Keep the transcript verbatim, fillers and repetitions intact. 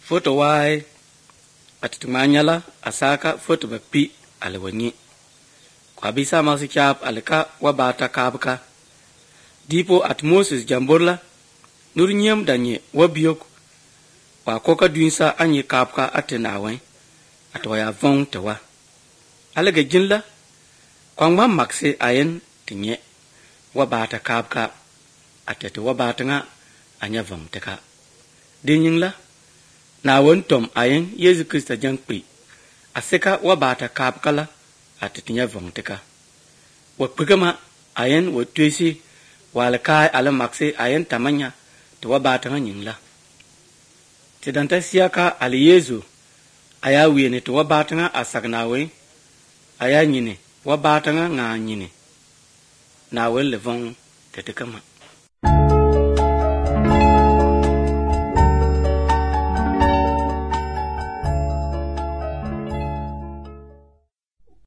foto wai atitumanyala asaka foto bakpi alawani kwa bisa masu kyap alka wabata kabka dipo at Moses jamborla nurnyam danye wabiyok wa koka duinsa anyi kapka atenawai atwaya vong tawa alaga jinla kwangma makse ayen tinye wabata kapka atete wabata nga anya vong teka dinyingla na wontom ayen Yesu Krista jankpi aseka wabata kapka la atete nya vong teka wakpigama ayen wotwesi walkai ala makse ayen tamanya to wabata nga nyingla tidanta siyaka ali Yesu aya wiyene to wabata nga asagnawe aya nyine wabata nga nga nyine na wel levong tetekama